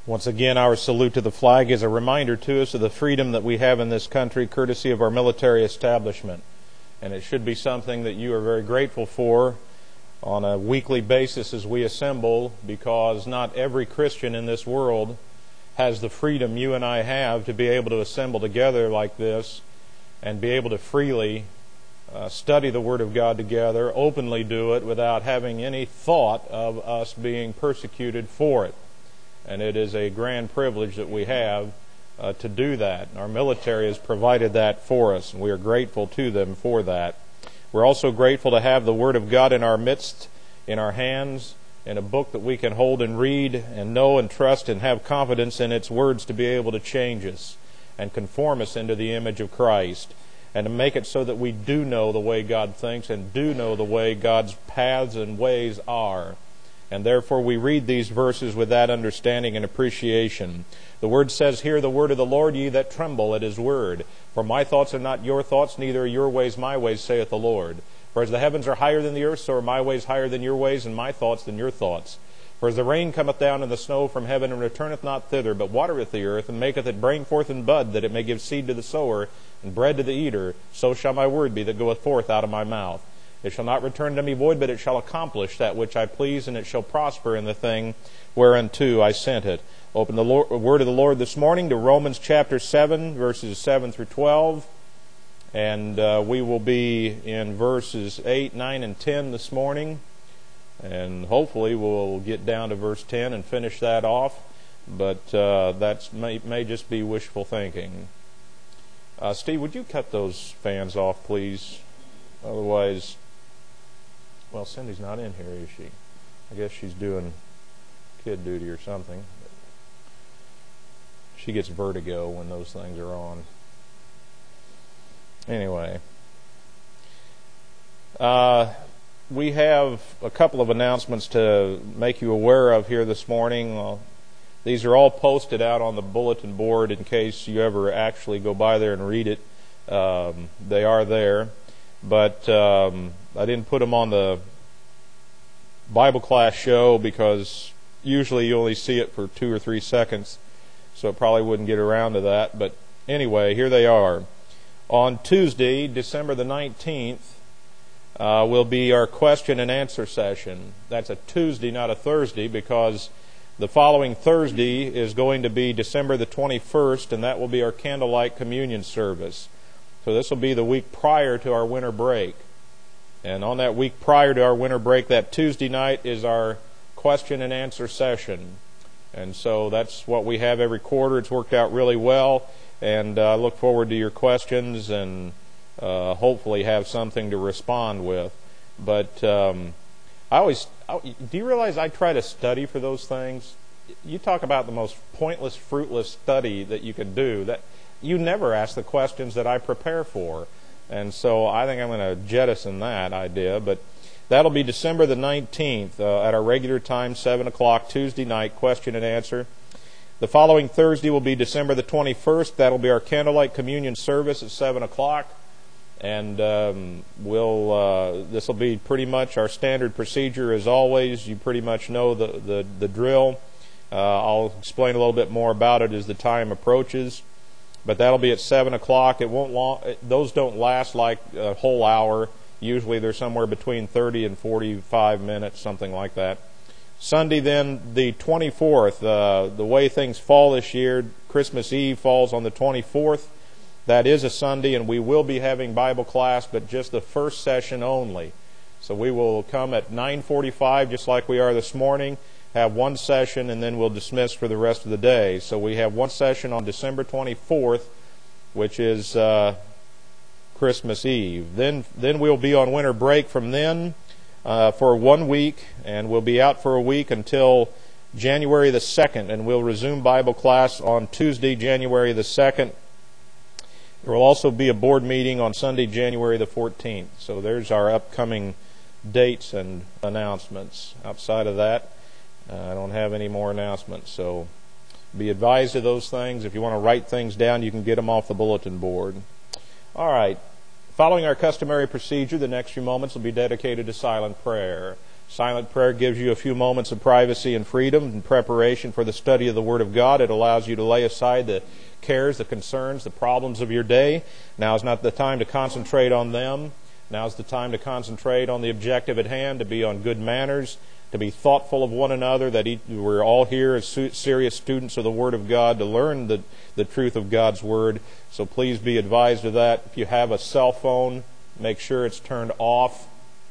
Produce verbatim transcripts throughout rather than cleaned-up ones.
Once again, our salute to the flag is a reminder to us of the freedom that we have in this country, courtesy of our military establishment. And it should be something that you are very grateful for on a weekly basis as we assemble, because not every Christian in this world has the freedom you and I have to be able to assemble together like this and be able to freely uh, study the Word of God together, openly do it without having any thought of us being persecuted for it. And it is a grand privilege that we have uh, to do that. Our military has provided that for us, and we are grateful to them for that. We're also grateful to have the Word of God in our midst, in our hands, in a book that we can hold and read and know and trust and have confidence in its words to be able to change us and conform us into the image of Christ, and to make it so that we do know the way God thinks and do know the way God's paths and ways are. And therefore we read these verses with that understanding and appreciation. The Word says, "Hear the word of the Lord, ye that tremble at His word. For my thoughts are not your thoughts, neither are your ways my ways, saith the Lord. For as the heavens are higher than the earth, so are my ways higher than your ways, and my thoughts than your thoughts. For as the rain cometh down and the snow from heaven, and returneth not thither, but watereth the earth, and maketh it bring forth and bud, that it may give seed to the sower, and bread to the eater, so shall my word be that goeth forth out of my mouth. It shall not return to me void, but it shall accomplish that which I please, and it shall prosper in the thing whereunto I sent it." Open the Lord, word of the Lord this morning to Romans chapter seven, verses seven through twelve. And uh, we will be in verses eight, nine, and ten this morning. And hopefully we'll get down to verse ten and finish that off. But uh, that may, may just be wishful thinking. Uh, Steve, would you cut those fans off, please? Otherwise... Well, Cindy's not in here, is she? I guess she's doing kid duty or something. She gets vertigo when those things are on. Anyway, uh, we have a couple of announcements to make you aware of here this morning. Uh, these are all posted out on the bulletin board in case you ever actually go by there and read it. Um, they are there. But um, I didn't put them on the Bible class show because usually you only see it for two or three seconds, so it probably wouldn't get around to that. But anyway, here they are. On Tuesday, December the nineteenth, uh, will be our question and answer session. That's a Tuesday, not a Thursday, because the following Thursday is going to be December the twenty-first, and that will be our candlelight communion service. So this will be the week prior to our winter break. And on that week prior to our winter break, that Tuesday night is our question and answer session. And so that's what we have every quarter. It's worked out really well. And I uh, look forward to your questions and uh, hopefully have something to respond with. But um, I always, I, do you realize I try to study for those things? You talk about the most pointless, fruitless study that you could do. That you never ask the questions that I prepare for. And so I think I'm going to jettison that idea. But that'll be December the nineteenth uh, at our regular time, seven o'clock, Tuesday night, question and answer. The following Thursday will be December the twenty-first. That'll be our candlelight communion service at seven o'clock. And um, we'll uh, this will be pretty much our standard procedure as always. You pretty much know the, the, the drill. Uh, I'll explain a little bit more about it as the time approaches. But that'll be at seven o'clock. It won't long, those don't last like a whole hour. Usually they're somewhere between thirty and forty-five minutes, something like that. Sunday then, the twenty-fourth. Uh, the way things fall this year, Christmas Eve falls on the twenty-fourth. That is a Sunday, and we will be having Bible class, but just the first session only. So we will come at nine forty-five, just like we are this morning, have one session, and then we'll dismiss for the rest of the day. So we have one session on December twenty-fourth, which is uh, Christmas Eve. Then, then we'll be on winter break from then uh, for one week, and we'll be out for a week until January the second, and we'll resume Bible class on Tuesday, January the second. There will also be a board meeting on Sunday, January the fourteenth. So there's our upcoming dates and announcements. Outside of that, uh, I don't have any more announcements. So be advised of those things. If you want to write things down, you can get them off the bulletin board. All right. Following our customary procedure, the next few moments will be dedicated to silent prayer. Silent prayer gives you a few moments of privacy and freedom in preparation for the study of the Word of God. It allows you to lay aside the cares, the concerns, the problems of your day. Now is not the time to concentrate on them. Now is the time to concentrate on the objective at hand, to be on good manners, to be thoughtful of one another, that we're all here as serious students of the Word of God to learn the, the truth of God's Word. So please be advised of that. If you have a cell phone, make sure it's turned off.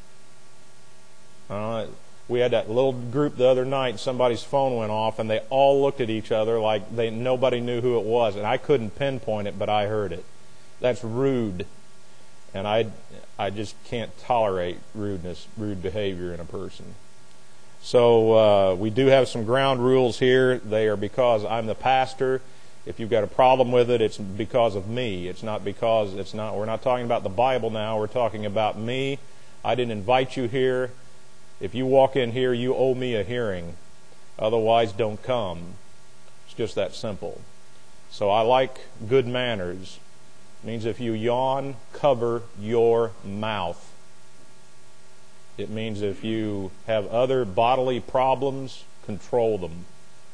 Uh, we had that little group the other night, and somebody's phone went off, and they all looked at each other like they nobody knew who it was, and I couldn't pinpoint it, but I heard it. That's rude, and I, I just can't tolerate rudeness, rude behavior in a person. So uh, we do have some ground rules here. They are because I'm the pastor. If you've got a problem with it, it's because of me. It's not because it's not. We're not talking about the Bible now. We're talking about me. I didn't invite you here. If you walk in here, you owe me a hearing. Otherwise, don't come. It's just that simple. So I like good manners. It means if you yawn, cover your mouth. It means if you have other bodily problems, control them.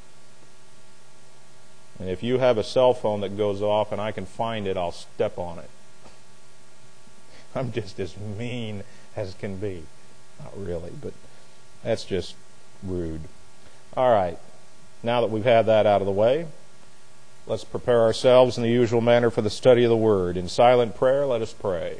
And if you have a cell phone that goes off and I can find it, I'll step on it. I'm just as mean as can be. Not really, but that's just rude. All right. Now that we've had that out of the way, let's prepare ourselves in the usual manner for the study of the Word. In silent prayer, let us pray.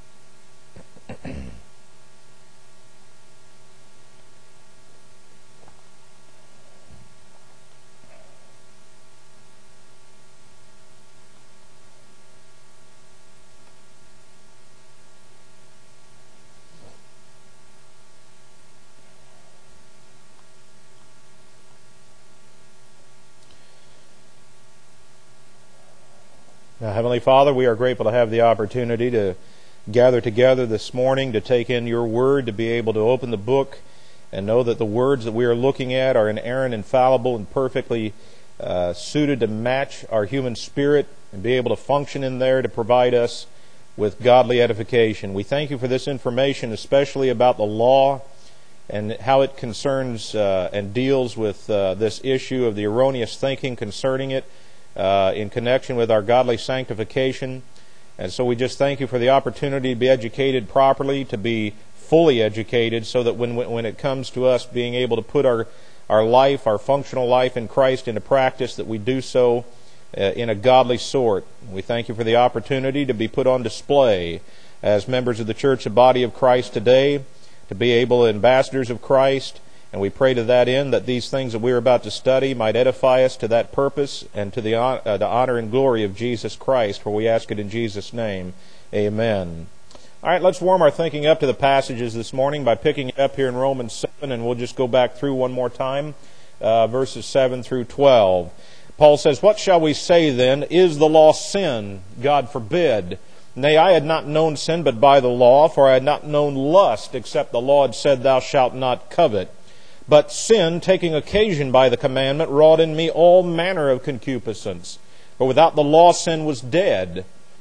Now, Heavenly Father, we are grateful to have the opportunity to gather together this morning to take in your Word, to be able to open the book and know that the words that we are looking at are inerrant, infallible, and perfectly uh, suited to match our human spirit and be able to function in there to provide us with godly edification. We thank you for this information, especially about the law and how it concerns uh, and deals with uh, this issue of the erroneous thinking concerning it. Uh, in connection with our godly sanctification. And so we just thank you for the opportunity to be educated properly, to be fully educated, so that when when it comes to us being able to put our, our life, our functional life in Christ into practice, that we do so uh, in a godly sort. We thank you for the opportunity to be put on display as members of the church, the body of Christ today, to be able, ambassadors of Christ. And we pray to that end that these things that we are about to study might edify us to that purpose and to the, uh, the honor and glory of Jesus Christ, for we ask it in Jesus' name. Amen. All right, let's warm our thinking up to the passages this morning by picking it up here in Romans seven, and we'll just go back through one more time, uh, verses seven through twelve. Paul says, "What shall we say then? Is the law sin? God forbid. Nay, I had not known sin but by the law, for I had not known lust, except the law had said, Thou shalt not covet. But sin, taking occasion by the commandment, wrought in me all manner of concupiscence. For without the law sin was dead.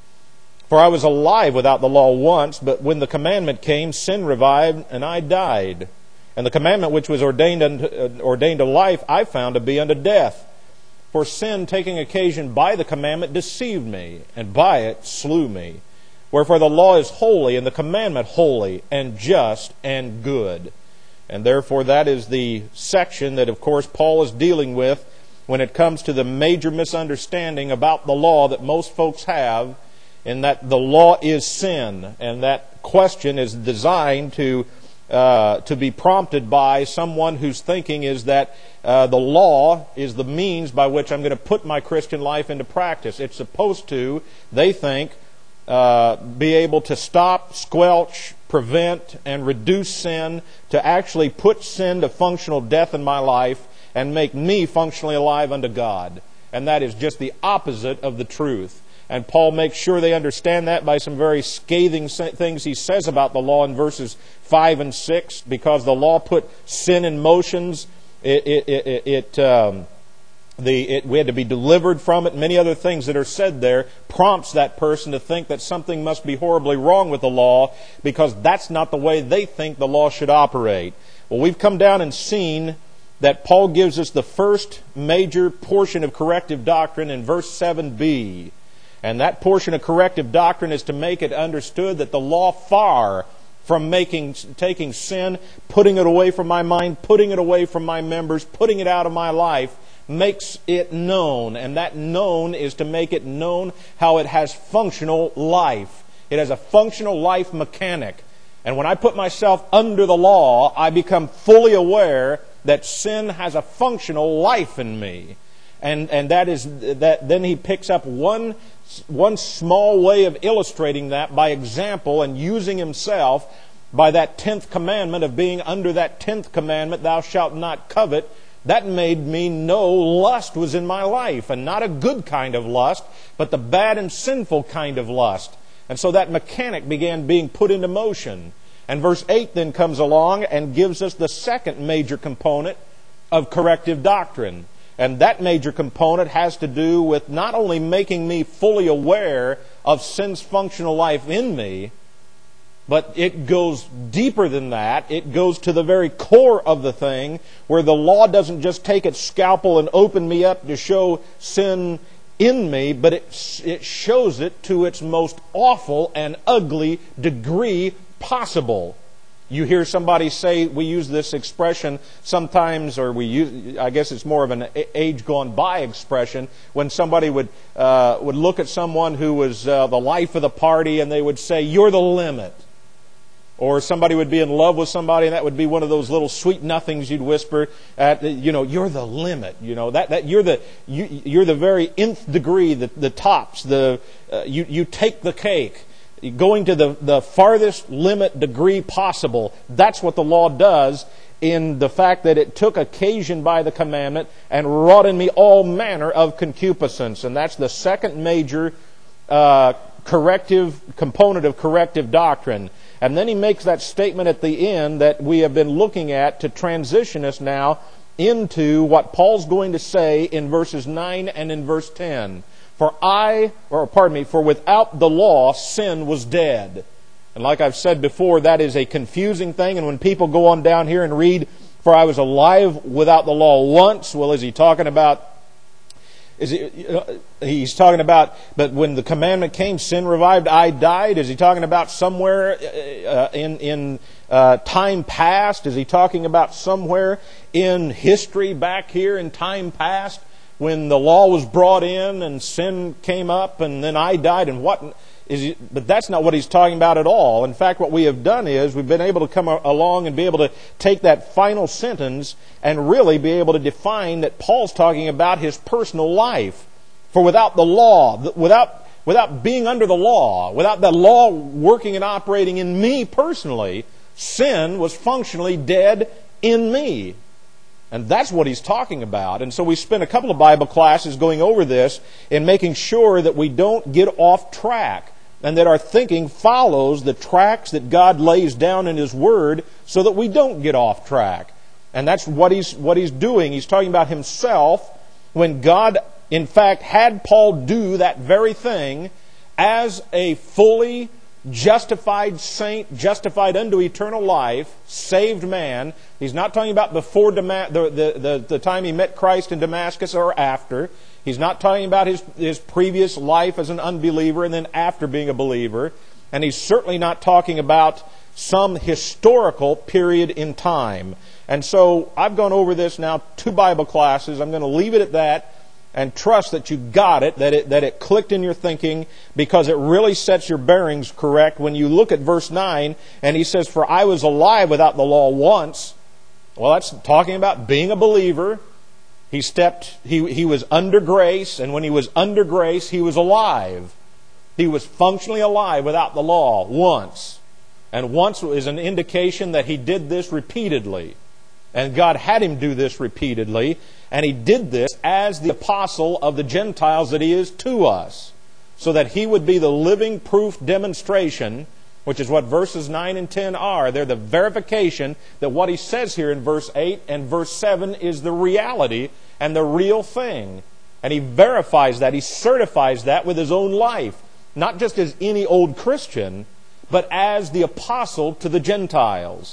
For I was alive without the law once, but when the commandment came, sin revived, and I died. And the commandment which was ordained unto, uh, ordained to life, I found to be unto death. For sin, taking occasion by the commandment, deceived me, and by it slew me. Wherefore the law is holy, and the commandment holy, and just, and good." And therefore that is the section that, of course, Paul is dealing with when it comes to the major misunderstanding about the law that most folks have, in that the law is sin. And that question is designed to uh, to be prompted by someone whose thinking is that uh, the law is the means by which I'm going to put my Christian life into practice. It's supposed to, they think, uh, be able to stop, squelch, prevent, and reduce sin, to actually put sin to functional death in my life and make me functionally alive unto God. And that is just the opposite of the truth. And Paul makes sure they understand that by some very scathing things he says about the law in verses five and six, because the law put sin in motions. It, it, it, it um, The, it, we had to be delivered from it. Many other things that are said there prompts that person to think that something must be horribly wrong with the law, because that's not the way they think the law should operate. Well, we've come down and seen that Paul gives us the first major portion of corrective doctrine in verse seven b. And that portion of corrective doctrine is to make it understood that the law, far from making, taking sin, putting it away from my mind, putting it away from my members, putting it out of my life, makes it known. And that known is to make it known how it has functional life. It has a functional life mechanic. And when I put myself under the law, I become fully aware that sin has a functional life in me. And and that is that then he picks up one one small way of illustrating that by example and using himself by that tenth commandment of being under that tenth commandment, thou shalt not covet. That made me know lust was in my life, and not a good kind of lust, but the bad and sinful kind of lust. And so that mechanic began being put into motion. And verse eight then comes along and gives us the second major component of corrective doctrine. And that major component has to do with not only making me fully aware of sin's functional life in me, but it goes deeper than that. It goes to the very core of the thing, where the law doesn't just take its scalpel and open me up to show sin in me, but it, it shows it to its most awful and ugly degree possible. You hear somebody say, we use this expression sometimes, or we use, I guess it's more of an age gone by expression, when somebody would uh, would look at someone who was uh, the life of the party and they would say, you're the limit. Or somebody would be in love with somebody, and that would be one of those little sweet nothings you'd whisper at, you know, you're the limit. You know, that, that you're the you, you're the very nth degree, the, the tops, the uh, you, you take the cake. Going to the, the farthest limit degree possible. That's what the law does, in the fact that it took occasion by the commandment and wrought in me all manner of concupiscence. And that's the second major uh, corrective component of corrective doctrine. And then he makes that statement at the end that we have been looking at to transition us now into what Paul's going to say in verses nine and in verse ten. For I, or pardon me, for without the law, sin was dead. And like I've said before, that is a confusing thing. And when people go on down here and read, for I was alive without the law once, well, is he talking about, is he, uh, he's talking about, but when the commandment came, sin revived, I died? Is he talking about somewhere uh, in, in uh, time past? Is he talking about somewhere in history back here in time past, when the law was brought in and sin came up and then I died, and what is he, but that's not what he's talking about at all. In fact, what we have done is we've been able to come along and be able to take that final sentence and really be able to define that Paul's talking about his personal life. For without the law, without without being under the law, without the law working and operating in me personally, sin was functionally dead in me. And that's what he's talking about. And so we spent a couple of Bible classes going over this and making sure that we don't get off track and that our thinking follows the tracks that God lays down in His Word so that we don't get off track. And that's what he's what he's doing. He's talking about himself when God, in fact, had Paul do that very thing as a fully justified saint, justified unto eternal life, saved man. He's not talking about before Dama- the, the, the, the time he met Christ in Damascus or after. He's not talking about his, his previous life as an unbeliever and then after being a believer. And he's certainly not talking about some historical period in time. And so I've gone over this now two Bible classes. I'm going to leave it at that and trust that you got it, that it that it clicked in your thinking, because it really sets your bearings correct when you look at verse nine and he says, for I was alive without the law once. Well, that's talking about being a believer. He stepped, he, he was under grace, and when he was under grace, he was alive. He was functionally alive without the law once. And once is an indication that he did this repeatedly. And God had him do this repeatedly. And he did this as the apostle of the Gentiles that he is to us. So that he would be the living proof demonstration, which is what verses nine and ten are. They're the verification that what he says here in verse eight and verse seven is the reality and the real thing. And he verifies that, he certifies that with his own life. Not just as any old Christian, but as the apostle to the Gentiles.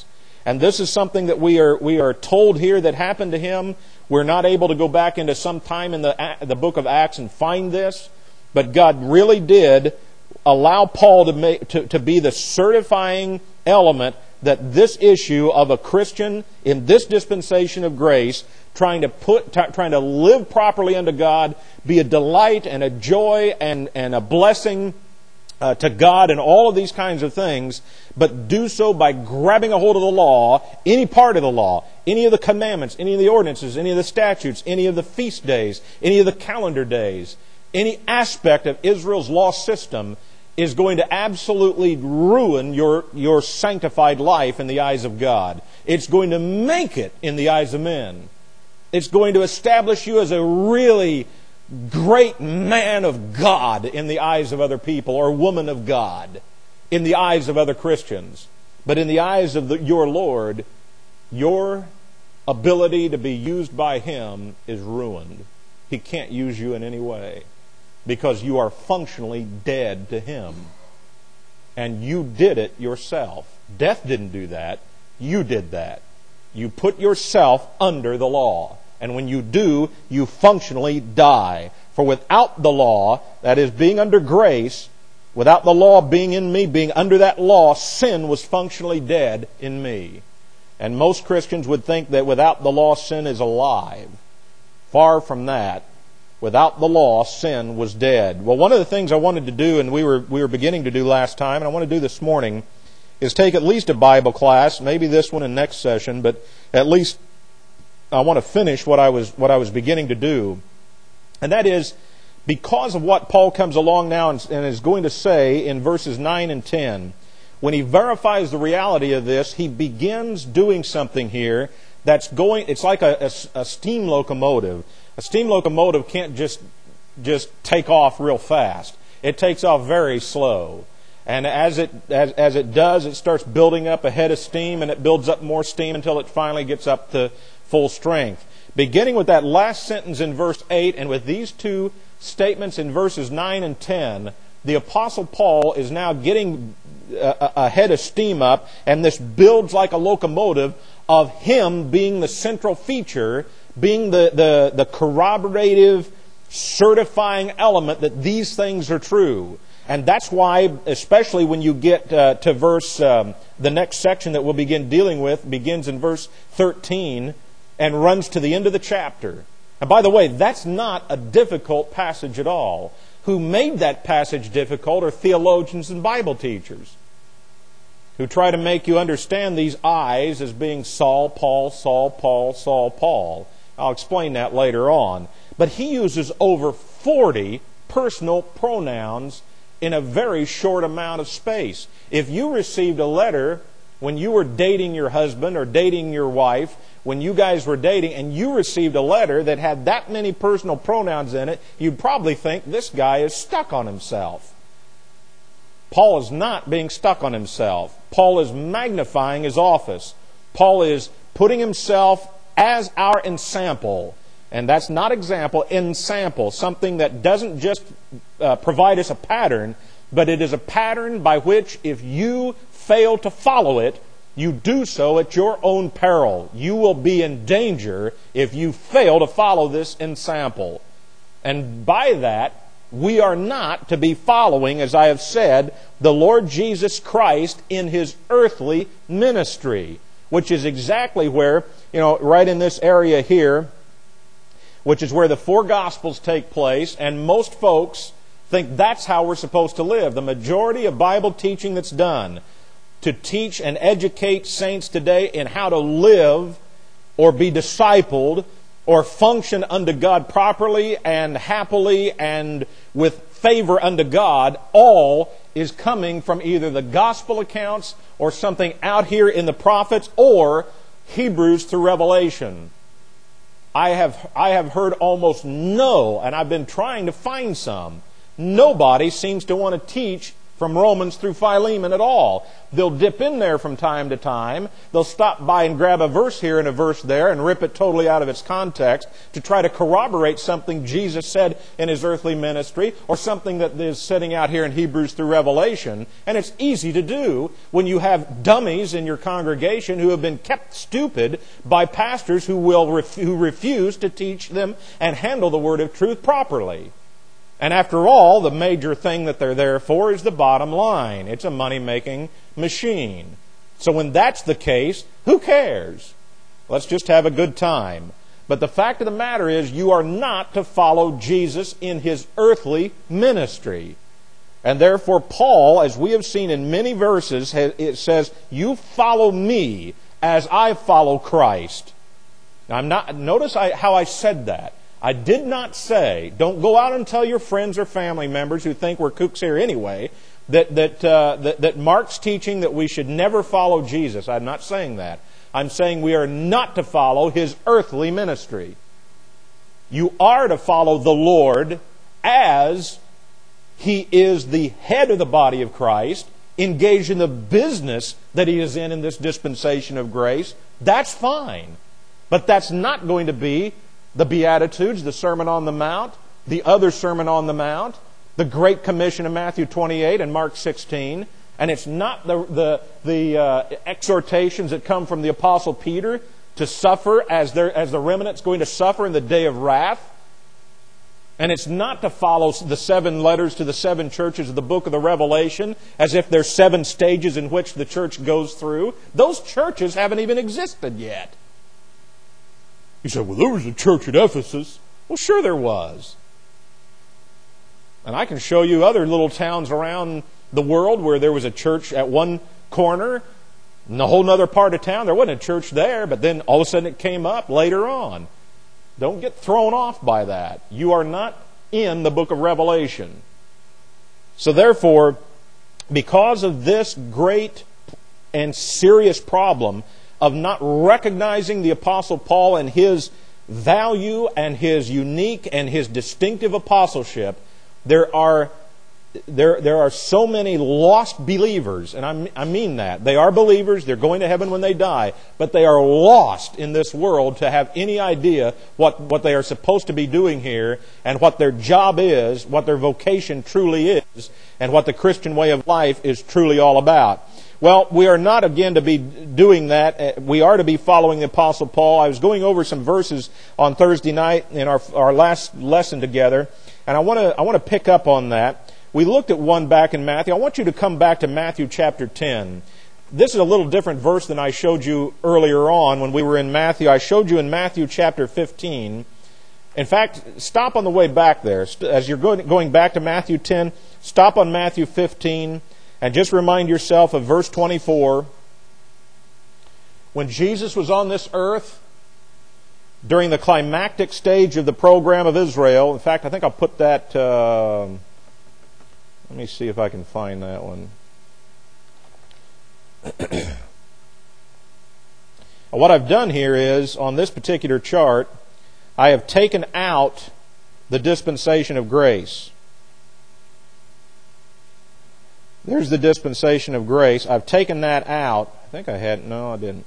And this is something that we are we are told here that happened to him. We're not able to go back into some time in the the book of Acts and find this, but God really did allow Paul to make, to, to be the certifying element that this issue of a Christian in this dispensation of grace, trying to put, t- trying to live properly unto God, be a delight and a joy and, and a blessing uh, to God and all of these kinds of things, but do so by grabbing a hold of the law, any part of the law, any of the commandments, any of the ordinances, any of the statutes, any of the feast days, any of the calendar days, any aspect of Israel's law system is going to absolutely ruin your, your sanctified life in the eyes of God. It's going to make it in the eyes of men. It's going to establish you as a really great man of God in the eyes of other people, or woman of God in the eyes of other Christians. But in the eyes of the, your Lord, your ability to be used by Him is ruined. He can't use you in any way, because you are functionally dead to Him. And you did it yourself. Death didn't do that. You did that. You put yourself under the law. And when you do, you functionally die. For without the law, that is, being under grace, without the law being in me, being under that law, sin was functionally dead in me. And most Christians would think that without the law, sin is alive. Far from that. Without the law, sin was dead. Well, one of the things I wanted to do, and we were we were beginning to do last time, and I want to do this morning, is take at least a Bible class, maybe this one in next session, but at least I want to finish what I was what I was beginning to do. And that is, because of what Paul comes along now and, and is going to say in verses nine and ten, when he verifies the reality of this, he begins doing something here that's going, it's like a, a, a steam locomotive. A steam locomotive can't just just take off real fast. It takes off very slow. And as it as, as it does, it starts building up a head of steam, and it builds up more steam until it finally gets up to full strength. Beginning with that last sentence in verse eight, and with these two statements in verses nine and ten, the Apostle Paul is now getting a, a head of steam up, and this builds like a locomotive of him being the central feature, being the, the, the corroborative, certifying element that these things are true. And that's why, especially when you get uh, to verse, um, the next section that we'll begin dealing with, begins in verse thirteen and runs to the end of the chapter. And by the way, that's not a difficult passage at all. Who made that passage difficult are theologians and Bible teachers, who try to make you understand these I's as being Saul, Paul, Saul, Paul, Saul, Paul. I'll explain that later on. But he uses over forty personal pronouns in a very short amount of space. If you received a letter when you were dating your husband or dating your wife, when you guys were dating, and you received a letter that had that many personal pronouns in it, you'd probably think this guy is stuck on himself. Paul is not being stuck on himself. Paul is magnifying his office. Paul is putting himself as our ensample. And that's not example, ensample. Something that doesn't just uh, provide us a pattern, but it is a pattern by which if you fail to follow it, you do so at your own peril. You will be in danger if you fail to follow this ensample. And by that, we are not to be following, as I have said, the Lord Jesus Christ in His earthly ministry, which is exactly where, you know, right in this area here, which is where the four Gospels take place, and most folks think that's how we're supposed to live. The majority of Bible teaching that's done to teach and educate saints today in how to live or be discipled or function unto God properly and happily and with favor unto God, all is coming from either the gospel accounts or something out here in the prophets or Hebrews through Revelation. I have I have heard almost no, and I've been trying to find some. Nobody seems to want to teach from Romans through Philemon at all. They'll dip in there from time to time. They'll stop by and grab a verse here and a verse there and rip it totally out of its context to try to corroborate something Jesus said in His earthly ministry or something that is setting out here in Hebrews through Revelation. And it's easy to do when you have dummies in your congregation who have been kept stupid by pastors who will ref- who refuse to teach them and handle the word of truth properly. And after all, the major thing that they're there for is the bottom line. It's a money-making machine. So when that's the case, who cares? Let's just have a good time. But the fact of the matter is, you are not to follow Jesus in His earthly ministry. And therefore, Paul, as we have seen in many verses, it says, you follow me as I follow Christ. Now, I'm not, notice I, how I said that. I did not say, don't go out and tell your friends or family members who think we're kooks here anyway, that that, uh, that that Mark's teaching that we should never follow Jesus. I'm not saying that. I'm saying we are not to follow His earthly ministry. You are to follow the Lord as He is the head of the body of Christ, engaged in the business that He is in in this dispensation of grace. That's fine. But that's not going to be the Beatitudes, the Sermon on the Mount, the other Sermon on the Mount, the Great Commission of Matthew twenty-eight and Mark sixteen, and it's not the the, the uh, exhortations that come from the Apostle Peter to suffer as, there, as the remnant's going to suffer in the day of wrath. And it's not to follow the seven letters to the seven churches of the book of the Revelation as if there's seven stages in which the church goes through. Those churches haven't even existed yet. You said, well, there was a church at Ephesus. Well, sure there was. And I can show you other little towns around the world where there was a church at one corner, in a whole other part of town. There wasn't a church there, but then all of a sudden it came up later on. Don't get thrown off by that. You are not in the book of Revelation. So therefore, because of this great and serious problem of not recognizing the Apostle Paul and his value and his unique and his distinctive apostleship, there are there there are so many lost believers, and I, I mean that. They are believers, they're going to heaven when they die, but they are lost in this world to have any idea what, what they are supposed to be doing here and what their job is, what their vocation truly is, and what the Christian way of life is truly all about. Well, we are not again to be doing that. We are to be following the Apostle Paul. I was going over some verses on Thursday night in our our last lesson together, and I want to I want to pick up on that. We looked at one back in Matthew. I want you to come back to Matthew chapter ten. This is a little different verse than I showed you earlier on when we were in Matthew. I showed you in Matthew chapter fifteen. In fact, stop on the way back there. As you're going going back to Matthew ten, stop on Matthew fifteen. And just remind yourself of verse twenty-four. When Jesus was on this earth, during the climactic stage of the program of Israel, in fact, I think I'll put that, uh, let me see if I can find that one. What I've done here is, on this particular chart, I have taken out the dispensation of grace. There's the dispensation of grace. I've taken that out. I think I had, no, I didn't.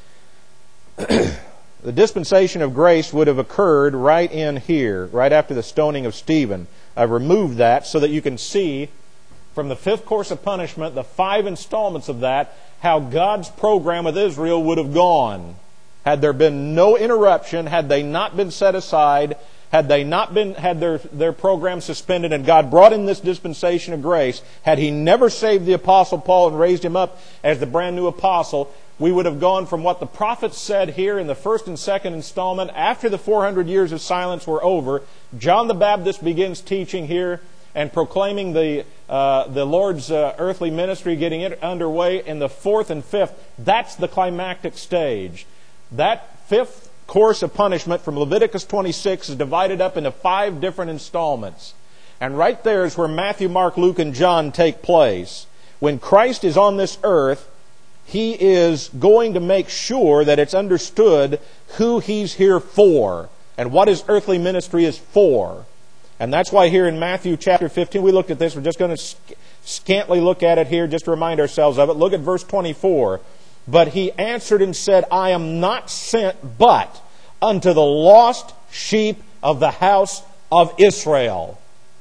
The dispensation of grace would have occurred right in here, right after the stoning of Stephen. I've removed that so that you can see from the fifth course of punishment, the five installments of that, how God's program with Israel would have gone. Had there been no interruption, had they not been set aside, had they not been had their, their program suspended and God brought in this dispensation of grace, had He never saved the Apostle Paul and raised him up as the brand new apostle, we would have gone from what the prophets said here in the first and second installment. After the four hundred years of silence were over, John the Baptist begins teaching here and proclaiming the uh, the Lord's uh, earthly ministry, getting it underway in the fourth and fifth. That's the climactic stage. That fifth course of punishment from Leviticus twenty-six is divided up into five different installments. And right there is where Matthew, Mark, Luke, and John take place. When Christ is on this earth, He is going to make sure that it's understood who He's here for and what His earthly ministry is for. And that's why here in Matthew chapter fifteen, we looked at this. We're just going to scantily look at it here just to remind ourselves of it. Look at verse twenty-four. But he answered and said, I am not sent but unto the lost sheep of the house of Israel.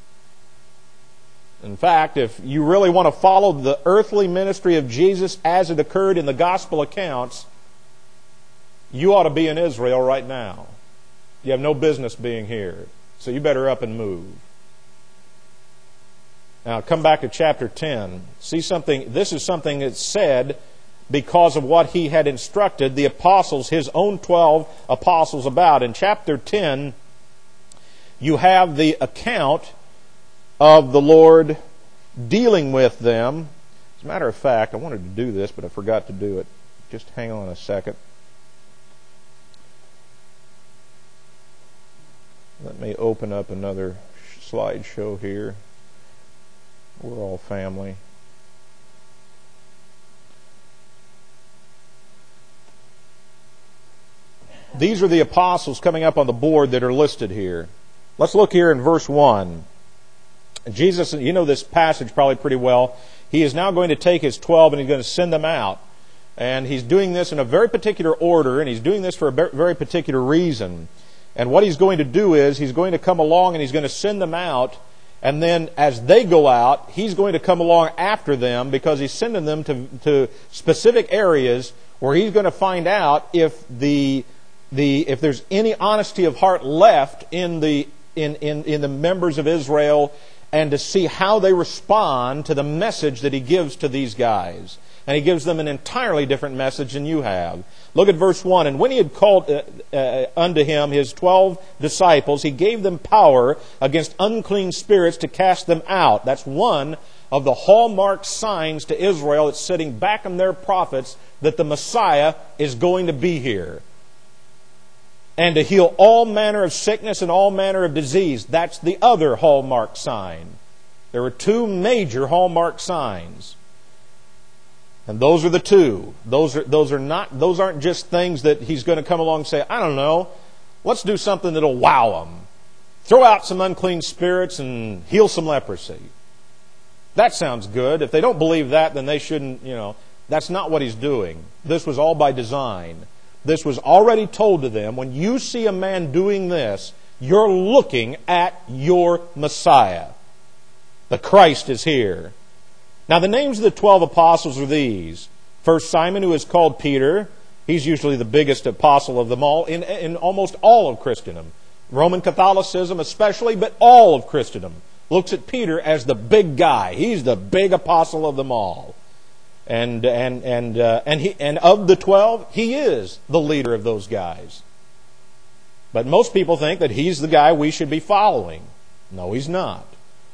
In fact, if you really want to follow the earthly ministry of Jesus as it occurred in the gospel accounts, you ought to be in Israel right now. You have no business being here. So you better up and move. Now come back to chapter ten. See something, this is something that's said because of what he had instructed the apostles, his own twelve apostles about. In chapter ten, you have the account of the Lord dealing with them. As a matter of fact, I wanted to do this, but I forgot to do it. Just hang on a second. Let me open up another slideshow here. We're all family. These are the apostles coming up on the board that are listed here. Let's look here in verse one. Jesus, you know this passage probably pretty well. He is now going to take his twelve and he's going to send them out. And he's doing this in a very particular order, and he's doing this for a very particular reason. And what he's going to do is he's going to come along and he's going to send them out. And then as they go out, he's going to come along after them because he's sending them to, to specific areas where he's going to find out if the the if there's any honesty of heart left in the in, in, in the members of Israel, and to see how they respond to the message that he gives to these guys. And he gives them an entirely different message than you have. Look at verse one. And when he had called uh, uh, unto him his twelve disciples, he gave them power against unclean spirits to cast them out. That's one of the hallmark signs to Israel. It's sitting back in their prophets that the Messiah is going to be here. And to heal all manner of sickness and all manner of disease. That's the other hallmark sign. There were two major hallmark signs. And those are the two. Those are those are not those aren't just things that he's going to come along and say, I don't know, let's do something that'll wow them. Throw out some unclean spirits and heal some leprosy. That sounds good. If they don't believe that, then they shouldn't, you know, that's not what he's doing. This was all by design. This was already told to them. When you see a man doing this, you're looking at your Messiah. The Christ is here. Now, the names of the twelve apostles are these. First, Simon, who is called Peter. He's usually the biggest apostle of them all in, in almost all of Christendom. Roman Catholicism especially, but all of Christendom looks at Peter as the big guy. He's the big apostle of them all. And and and uh, and he and of the twelve, he is the leader of those guys. But most people think that he's the guy we should be following. No, he's not.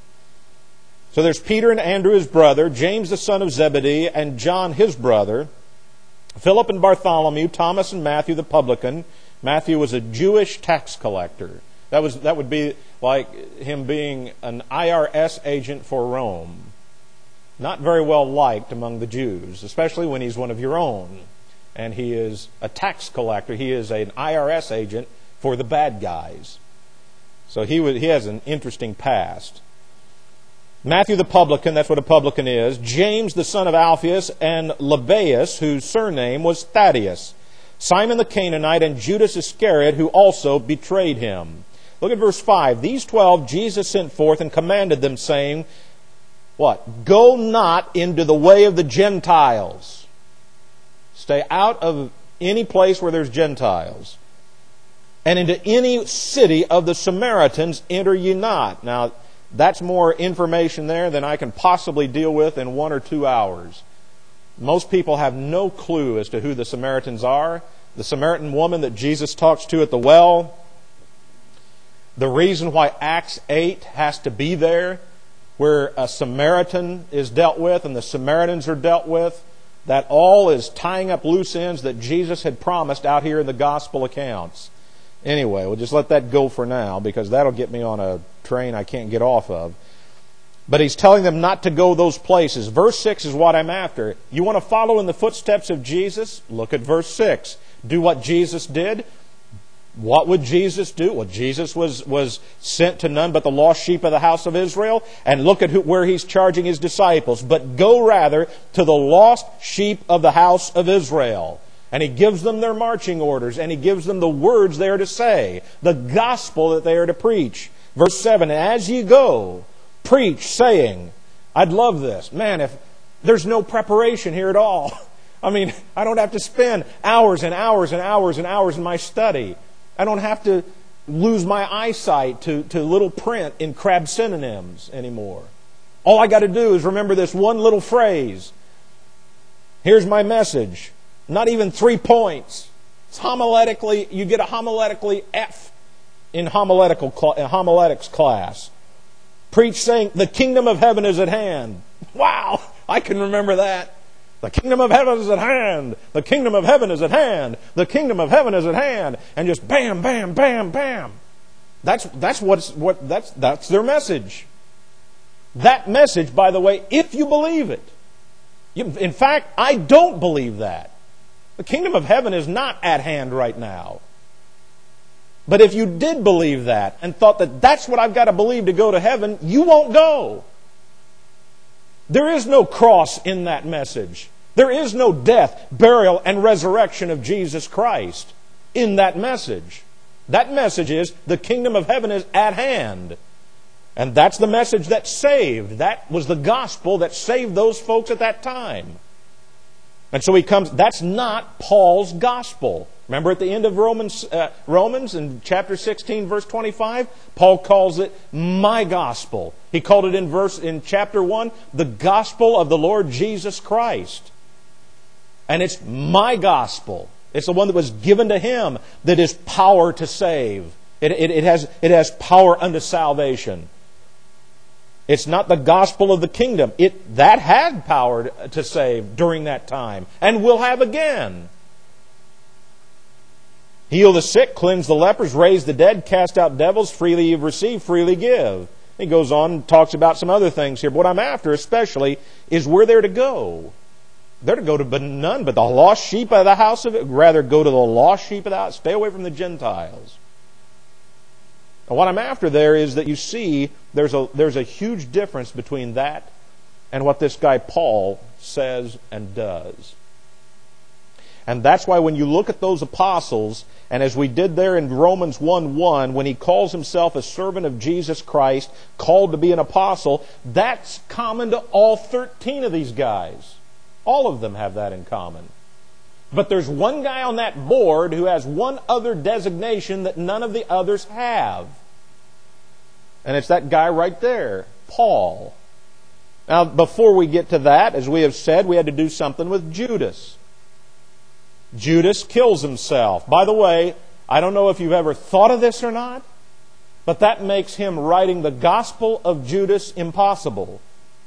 So there's Peter and Andrew, his brother, James the son of Zebedee, and John his brother, Philip and Bartholomew, Thomas and Matthew the publican. Matthew was a Jewish tax collector. That was that would be like him being an I R S agent for Rome. Not very well liked among the Jews, especially when he's one of your own. And he is a tax collector. He is an I R S agent for the bad guys. So he was, he has an interesting past. Matthew the publican, that's what a publican is. James the son of Alphaeus, and Lebbaeus, whose surname was Thaddeus. Simon the Canaanite, and Judas Iscariot, who also betrayed him. Look at verse five. These twelve Jesus sent forth and commanded them, saying, what? Go not into the way of the Gentiles. Stay out of any place where there's Gentiles. And into any city of the Samaritans enter ye not. Now, that's more information there than I can possibly deal with in one or two hours. Most people have no clue as to who the Samaritans are. The Samaritan woman that Jesus talks to at the well. The reason why Acts eight has to be there, where a Samaritan is dealt with and the Samaritans are dealt with, that all is tying up loose ends that Jesus had promised out here in the gospel accounts. Anyway, we'll just let that go for now, because that'll get me on a train I can't get off of. But he's telling them not to go those places. Verse six is what I'm after. You want to follow in the footsteps of Jesus? Look at verse six. Do what Jesus did. What would Jesus do? Well, Jesus was, was sent to none but the lost sheep of the house of Israel. And look at who, where He's charging His disciples. But go rather to the lost sheep of the house of Israel. And He gives them their marching orders. And He gives them the words they are to say. The gospel that they are to preach. Verse seven, as ye go, preach, saying, I'd love this. Man, if there's no preparation here at all. I mean, I don't have to spend hours and hours and hours and hours in my study. I don't have to lose my eyesight to, to little print in crab synonyms anymore. All I got to do is remember this one little phrase. Here's my message. Not even three points. It's homiletically, you get a homiletically F in homiletical in homiletics class. Preach saying, the kingdom of heaven is at hand. Wow, I can remember that. The kingdom of heaven is at hand. The kingdom of heaven is at hand. The kingdom of heaven is at hand. And just bam, bam, bam, bam. That's that's what's what that's that's their message. That message, by the way, if you believe it. You, in fact, I don't believe that. The kingdom of heaven is not at hand right now. But if you did believe that and thought that that's what I've got to believe to go to heaven, you won't go. There is no cross in that message. There is no death, burial, and resurrection of Jesus Christ in that message. That message is the kingdom of heaven is at hand. And that's the message that saved. That was the gospel that saved those folks at that time. And so he comes, that's not Paul's gospel. Remember at the end of Romans, uh, Romans in chapter sixteen, verse twenty-five, Paul calls it my gospel. He called it in verse in chapter one, the gospel of the Lord Jesus Christ. And it's my gospel. It's the one that was given to Him that is power to save. It, it, it has, it has power unto salvation. It's not the gospel of the kingdom. It that had power to save during that time and will have again. Heal the sick, cleanse the lepers, raise the dead, cast out devils, freely you've received, freely give. He goes on and talks about some other things here. But what I'm after especially is where they're to go. They're to go to none but the lost sheep of the house of it. Rather go to the lost sheep of the house. Stay away from the Gentiles. And what I'm after there is that you see there's a, there's a huge difference between that and what this guy Paul says and does. And that's why when you look at those apostles, and as we did there in Romans one one, when he calls himself a servant of Jesus Christ, called to be an apostle, that's common to all thirteen of these guys. All of them have that in common. But there's one guy on that board who has one other designation that none of the others have. And it's that guy right there, Paul. Now, before we get to that, as we have said, we had to do something with Judas. Judas kills himself. By the way, I don't know if you've ever thought of this or not, but that makes him writing the Gospel of Judas impossible.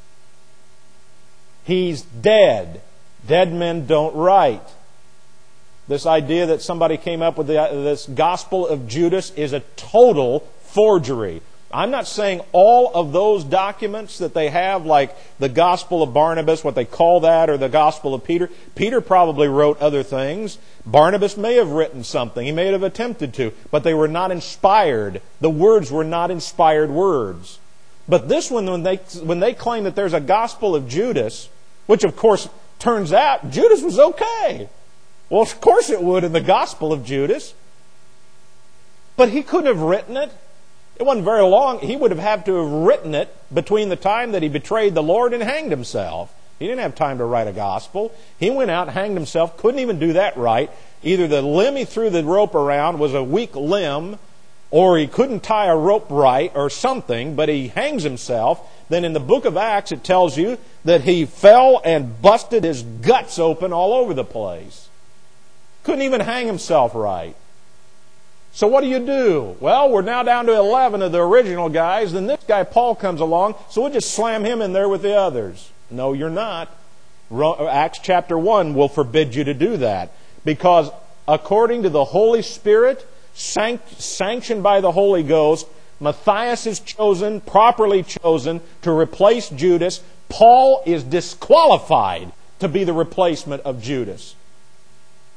He's dead. Dead men don't write. This idea that somebody came up with the, this Gospel of Judas is a total forgery. I'm not saying all of those documents that they have, like the Gospel of Barnabas, what they call that, or the Gospel of Peter. Peter probably wrote other things. Barnabas may have written something. He may have attempted to, but they were not inspired. The words were not inspired words. But this one, when they, when they claim that there's a Gospel of Judas, which of course turns out Judas was okay. Well, of course it would in the Gospel of Judas. But he couldn't have written it. It wasn't very long. He would have had to have written it between the time that he betrayed the Lord and hanged himself. He didn't have time to write a gospel. He went out and hanged himself. Couldn't even do that right. Either the limb he threw the rope around was a weak limb, or he couldn't tie a rope right or something, but he hangs himself. Then in the book of Acts it tells you that he fell and busted his guts open all over the place. Couldn't even hang himself right. So what do you do? Well, we're now down to eleven of the original guys. Then this guy Paul comes along, so we'll just slam him in there with the others. No, you're not. Acts chapter one will forbid you to do that. Because according to the Holy Spirit, sanctioned by the Holy Ghost, Matthias is chosen, properly chosen, to replace Judas. Paul is disqualified to be the replacement of Judas.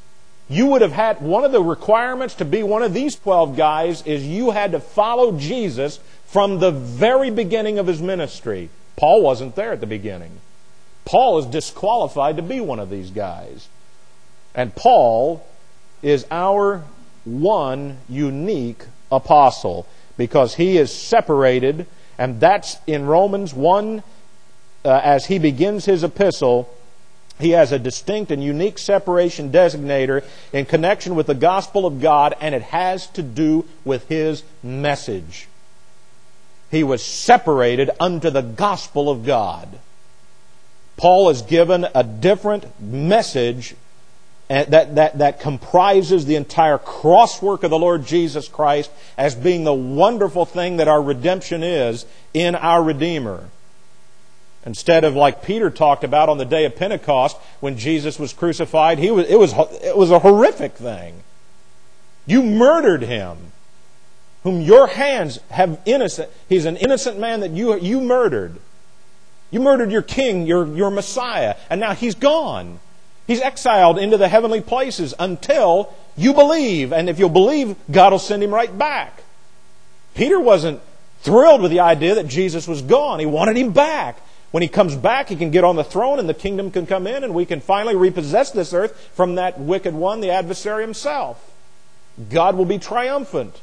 You would have had, one of the requirements to be one of these twelve guys is you had to follow Jesus from the very beginning of his ministry. Paul wasn't there at the beginning. Paul is disqualified to be one of these guys. And Paul is our one unique apostle because he is separated, and that's in Romans one, uh, as he begins his epistle, he has a distinct and unique separation designator in connection with the gospel of God, and it has to do with his message. He was separated unto the gospel of God. Paul is given a different message that, that, that comprises the entire crosswork of the Lord Jesus Christ as being the wonderful thing that our redemption is in our Redeemer. Instead of, like Peter talked about on the day of Pentecost when Jesus was crucified, he was, it was, it was a horrific thing. You murdered him, whom your hands have innocent. He's an innocent man that you, you murdered. You murdered your king, your, your Messiah, and now he's gone. He's exiled into the heavenly places until you believe. And if you'll believe, God will send him right back. Peter wasn't thrilled with the idea that Jesus was gone. He wanted him back. When he comes back, he can get on the throne and the kingdom can come in and we can finally repossess this earth from that wicked one, the adversary himself. God will be triumphant.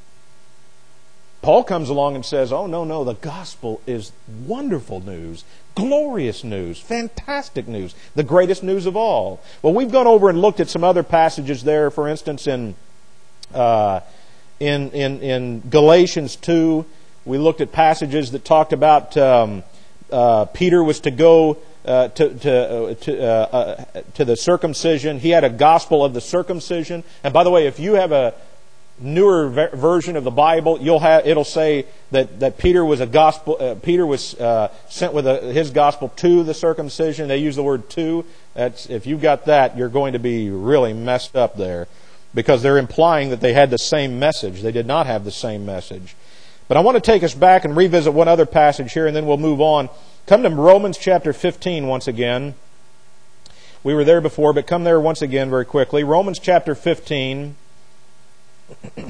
Paul comes along and says, oh, no, no, the gospel is wonderful news, glorious news, fantastic news, the greatest news of all. Well, we've gone over and looked at some other passages there, for instance, in uh, in, in, in Galatians two, we looked at passages that talked about um, uh, Peter was to go uh, to to uh, to, uh, uh, to the circumcision. He had a gospel of the circumcision. And by the way, if you have a newer ver- version of the Bible, you'll have it'll say that, that Peter was a gospel. Uh, Peter was uh, sent with a, his gospel to the circumcision. They use the word "to." That's, if you've got that, you're going to be really messed up there, because they're implying that they had the same message. They did not have the same message. But I want to take us back and revisit one other passage here, and then we'll move on. Come to Romans chapter fifteen once again. We were there before, but come there once again very quickly. Romans chapter fifteen. As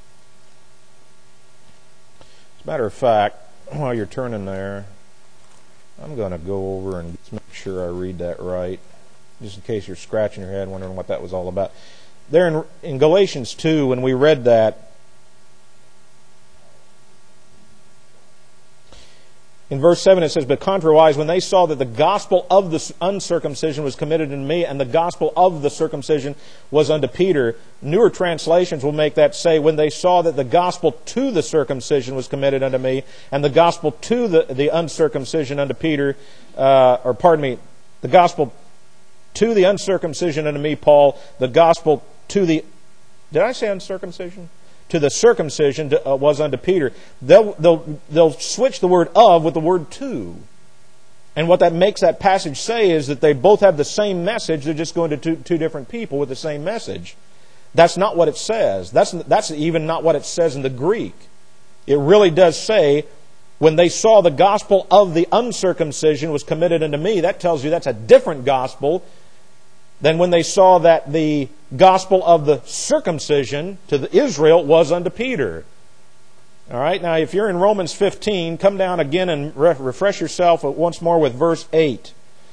a matter of fact, while you're turning there, I'm going to go over and just make sure I read that right, just in case you're scratching your head wondering what that was all about. There in, in Galatians two, when we read that, in verse seven it says, but contrariwise, when they saw that the gospel of the uncircumcision was committed unto me, and the gospel of the circumcision was unto Peter, newer translations will make that say, when they saw that the gospel to the circumcision was committed unto me, and the gospel to the, the uncircumcision unto Peter, uh, or pardon me, the gospel to the uncircumcision unto me, Paul, the gospel to the, did I say uncircumcision? To the circumcision to, uh, was unto Peter. They'll, they'll, they'll switch the word of with the word to. And what that makes that passage say is that they both have the same message, they're just going to two, two different people with the same message. That's not what it says. That's, that's even not what it says in the Greek. It really does say, when they saw the gospel of the uncircumcision was committed unto me, that tells you that's a different gospel than when they saw that the gospel of the circumcision to the Israel was unto Peter. All right, now if you're in Romans fifteen, come down again and re- refresh yourself once more with verse eight.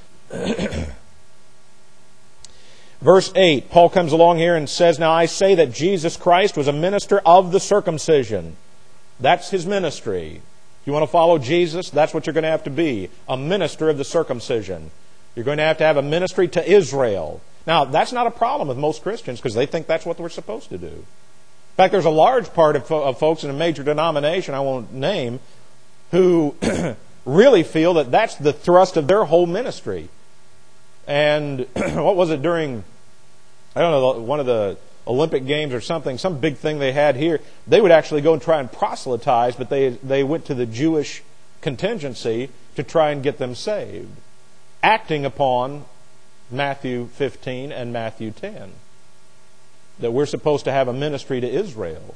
Verse eight, Paul comes along here and says, now I say that Jesus Christ was a minister of the circumcision. That's his ministry. If you want to follow Jesus, that's what you're going to have to be, a minister of the circumcision. You're going to have to have a ministry to Israel. Now, that's not a problem with most Christians because they think that's what we're supposed to do. In fact, there's a large part of, fo- of folks in a major denomination, I won't name, who really feel that that's the thrust of their whole ministry. And what was it during, I don't know, one of the Olympic Games or something, some big thing they had here, they would actually go and try and proselytize, but they they went to the Jewish contingency to try and get them saved, acting upon Matthew fifteen and Matthew ten. That we're supposed to have a ministry to Israel.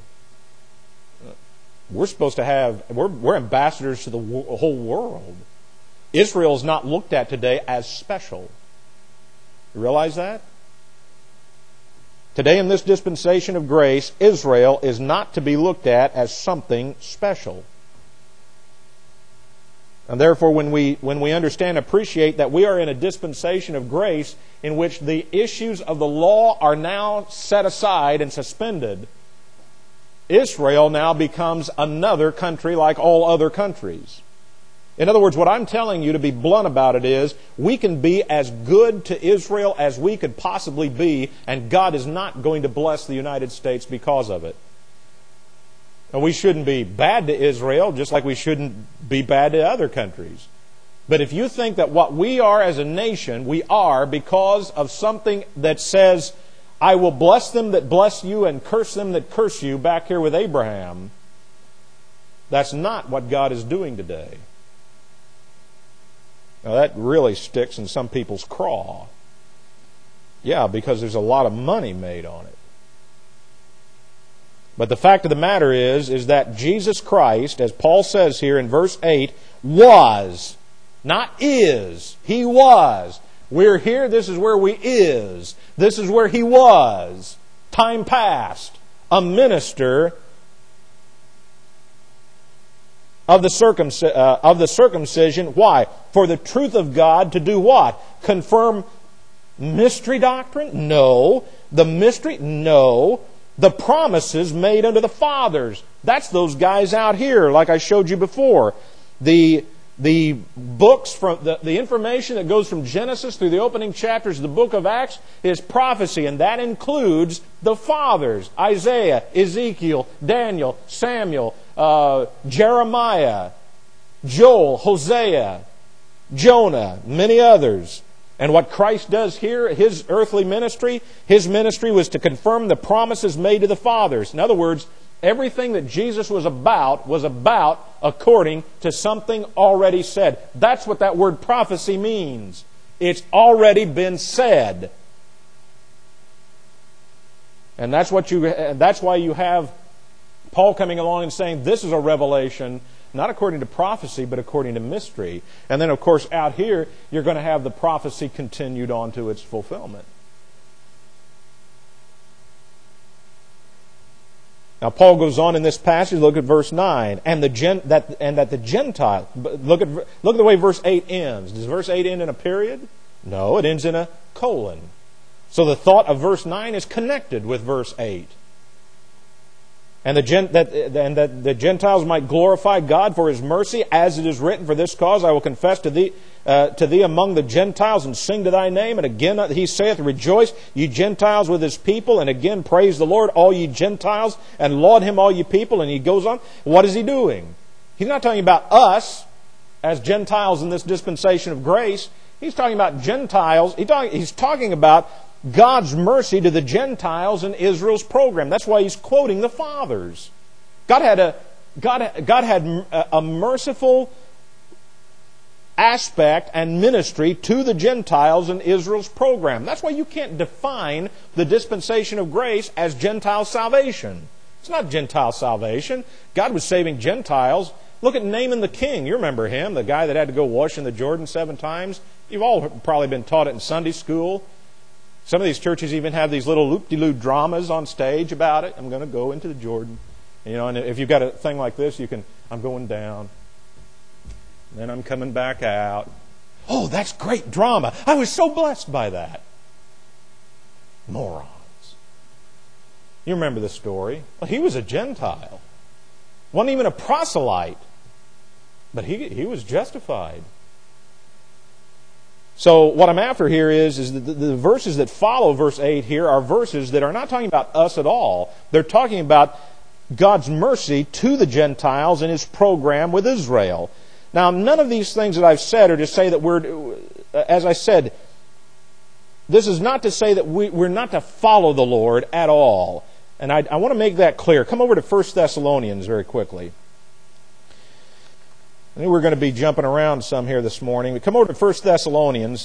We're supposed to have, we're, we're ambassadors to the wo- whole world. Israel is not looked at today as special. You realize that? Today in this dispensation of grace, Israel is not to be looked at as something special. And therefore, when we, when we understand and appreciate that we are in a dispensation of grace in which the issues of the law are now set aside and suspended, Israel now becomes another country like all other countries. In other words, what I'm telling you, to be blunt about it, is we can be as good to Israel as we could possibly be, and God is not going to bless the United States because of it. And we shouldn't be bad to Israel, just like we shouldn't be bad to other countries. But if you think that what we are as a nation, we are because of something that says, I will bless them that bless you and curse them that curse you, back here with Abraham, that's not what God is doing today. Now that really sticks in some people's craw. Yeah, because there's a lot of money made on it. But the fact of the matter is, is that Jesus Christ, as Paul says here in verse eight, was, not is. He was. We're here, this is where we is. This is where He was. Time past. A minister of the, circumc- uh, of the circumcision. Why? For the truth of God to do what? Confirm mystery doctrine? No. The mystery? No. The promises made unto the fathers. That's those guys out here, like I showed you before. The the books from the, the information that goes from Genesis through the opening chapters of the book of Acts is prophecy, and that includes the fathers: Isaiah, Ezekiel, Daniel, Samuel, uh, Jeremiah, Joel, Hosea, Jonah, many others. And what Christ does here, His earthly ministry, His ministry was to confirm the promises made to the fathers. In other words, everything that Jesus was about was about according to something already said. That's what that word prophecy means. It's already been said. And that's what you that's why you have Paul coming along and saying this is a revelation, not according to prophecy, but according to mystery. And then, of course, out here, you're going to have the prophecy continued on to its fulfillment. Now, Paul goes on in this passage. Look at verse nine, and the gen, that and that the Gentile. Look at look at the way verse eight ends. Does verse eight end in a period? No, it ends in a colon. So the thought of verse nine is connected with verse eight. And, the gent, that, and that the Gentiles might glorify God for His mercy, as it is written, for this cause I will confess to thee, uh, to thee among the Gentiles, and sing to thy name. And again He saith, rejoice, ye Gentiles, with His people. And again, praise the Lord, all ye Gentiles, and laud Him, all ye people. And he goes on. What is he doing? He's not talking about us as Gentiles in this dispensation of grace. He's talking about Gentiles. He talk, he's talking about God's mercy to the Gentiles in Israel's program. That's why he's quoting the fathers. God had a God, God had a merciful aspect and ministry to the Gentiles in Israel's program. That's why you can't define the dispensation of grace as Gentile salvation. It's not Gentile salvation. God was saving Gentiles. Look at Naaman the king. You remember him, the guy that had to go wash in the Jordan seven times. You've all probably been taught it in Sunday school. Some of these churches even have these little loop-de-loo dramas on stage about it. I'm going to go into the Jordan. You know, and if you've got a thing like this, you can, I'm going down. Then I'm coming back out. Oh, that's great drama. I was so blessed by that. Morons. You remember the story. Well, he was a Gentile. Wasn't even a proselyte. But he, he was justified. So what I'm after here is, is that the, the verses that follow verse eight here are verses that are not talking about us at all. They're talking about God's mercy to the Gentiles in His program with Israel. Now, none of these things that I've said are to say that we're, as I said, this is not to say that we, we're not to follow the Lord at all. And I, I want to make that clear. Come over to First Thessalonians very quickly. I think we're going to be jumping around some here this morning. We come over to First Thessalonians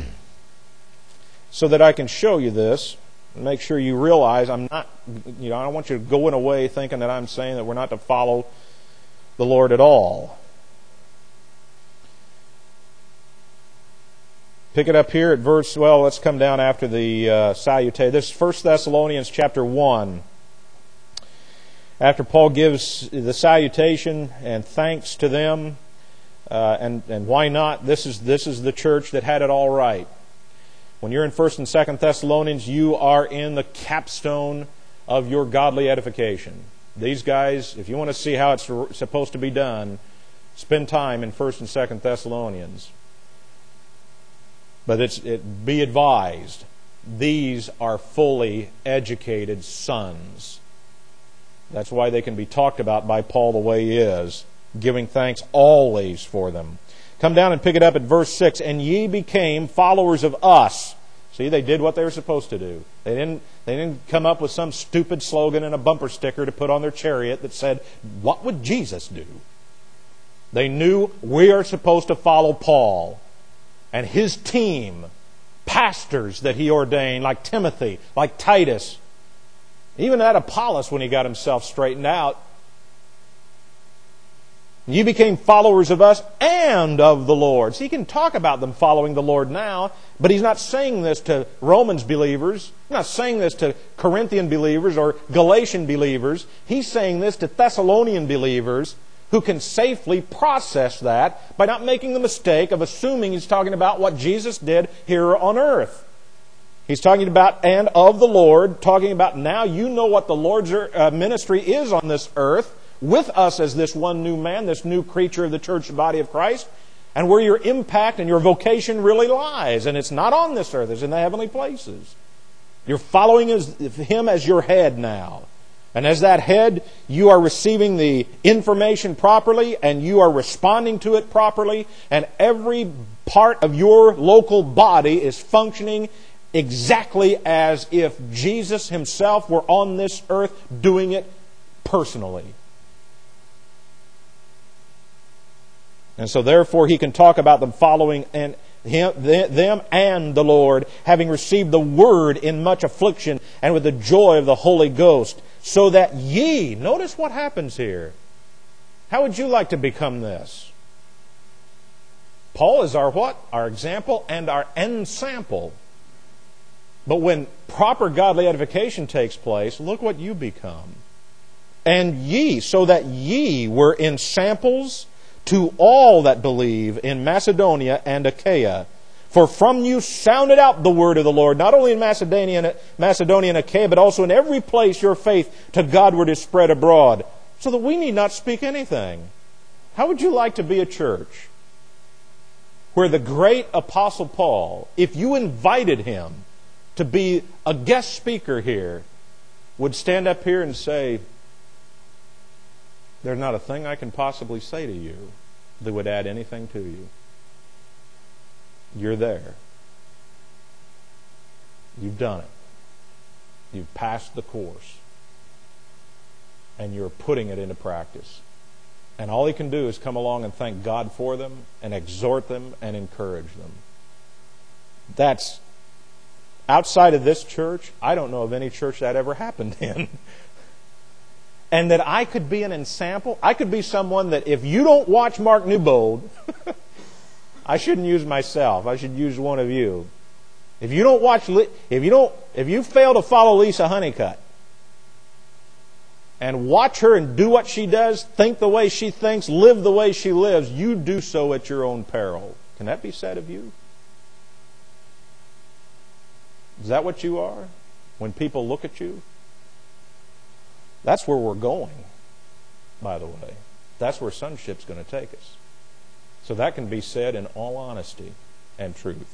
so that I can show you this and make sure you realize I'm not, you know, I don't want you going away thinking that I'm saying that we're not to follow the Lord at all. Pick it up here at verse, well, let's come down after the uh, salutation. This is First Thessalonians chapter one. After Paul gives the salutation and thanks to them, uh, and, and why not? This is, this is the church that had it all right. When you're in First and Second Thessalonians, you are in the capstone of your godly edification. These guys, if you want to see how it's supposed to be done, spend time in First and Second Thessalonians. But it's, it, be advised, these are fully educated sons. That's why they can be talked about by Paul the way he is, giving thanks always for them. Come down and pick it up at verse six. And ye became followers of us. See, they did what they were supposed to do. They didn't, they didn't come up with some stupid slogan and a bumper sticker to put on their chariot that said, what would Jesus do? They knew we are supposed to follow Paul and his team, pastors that he ordained, like Timothy, like Titus, even that Apollos when he got himself straightened out. You became followers of us and of the Lord. So he can talk about them following the Lord now, but he's not saying this to Romans believers. He's not saying this to Corinthian believers or Galatian believers. He's saying this to Thessalonian believers who can safely process that by not making the mistake of assuming he's talking about what Jesus did here on earth. He's talking about and of the Lord, talking about now you know what the Lord's ministry is on this earth, with us as this one new man, this new creature of the church body of Christ, and where your impact and your vocation really lies. And it's not on this earth, it's in the heavenly places. You're following Him as your head now. And as that head, you are receiving the information properly, and you are responding to it properly, and every part of your local body is functioning exactly as if Jesus Himself were on this earth doing it personally. And so therefore he can talk about them following and him, them and the Lord, having received the word in much affliction and with the joy of the Holy Ghost, so that ye, notice what happens here. How would you like to become this? Paul is our what? Our example and our ensample. But when proper godly edification takes place, look what you become. And ye, so that ye were in samples to all that believe in Macedonia and Achaia. For from you sounded out the word of the Lord, not only in Macedonia, Macedonia and Achaia, but also in every place your faith to Godward is spread abroad, so that we need not speak anything. How would you like to be a church where the great Apostle Paul, if you invited him to be a guest speaker here, would stand up here and say, there's not a thing I can possibly say to you that would add anything to you. You're there. You've done it. You've passed the course. And you're putting it into practice. And all he can do is come along and thank God for them and exhort them and encourage them. That's outside of this church, I don't know of any church that ever happened in. And that I could be an ensample. I could be someone that if you don't watch Mark Newbold, I shouldn't use myself. I should use one of you. If you don't watch, if you don't, if you fail to follow Lisa Honeycutt and watch her and do what she does, think the way she thinks, live the way she lives, you do so at your own peril. Can that be said of you? Is that what you are when people look at you? That's where we're going, by the way. That's where sonship's going to take us. So that can be said in all honesty and truth.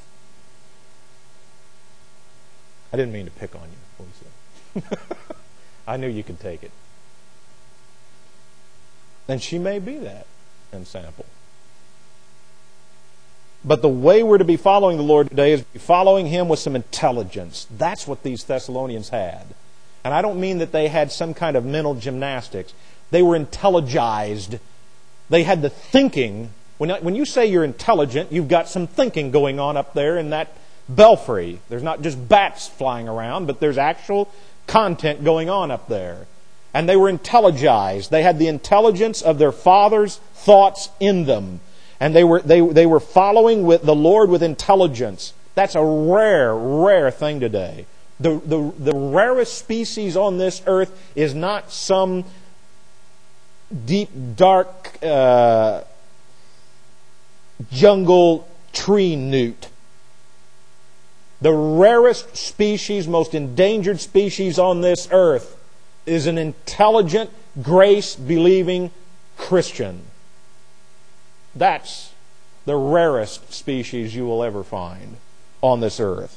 I didn't mean to pick on you, Lisa. I knew you could take it. And she may be that ensample. But the way we're to be following the Lord today is following Him with some intelligence. That's what these Thessalonians had. And I don't mean that they had some kind of mental gymnastics. They were intelligized. They had the thinking. When, when you say you're intelligent, you've got some thinking going on up there in that belfry. There's not just bats flying around, but there's actual content going on up there. And they were intelligized. They had the intelligence of their Father's thoughts in them. And they were, they, they were following with the Lord with intelligence. That's a rare, rare thing today. The, the, the rarest species on this earth is not some deep, dark uh, jungle tree newt. The rarest species, most endangered species on this earth is an intelligent, grace-believing Christian. That's the rarest species you will ever find on this earth.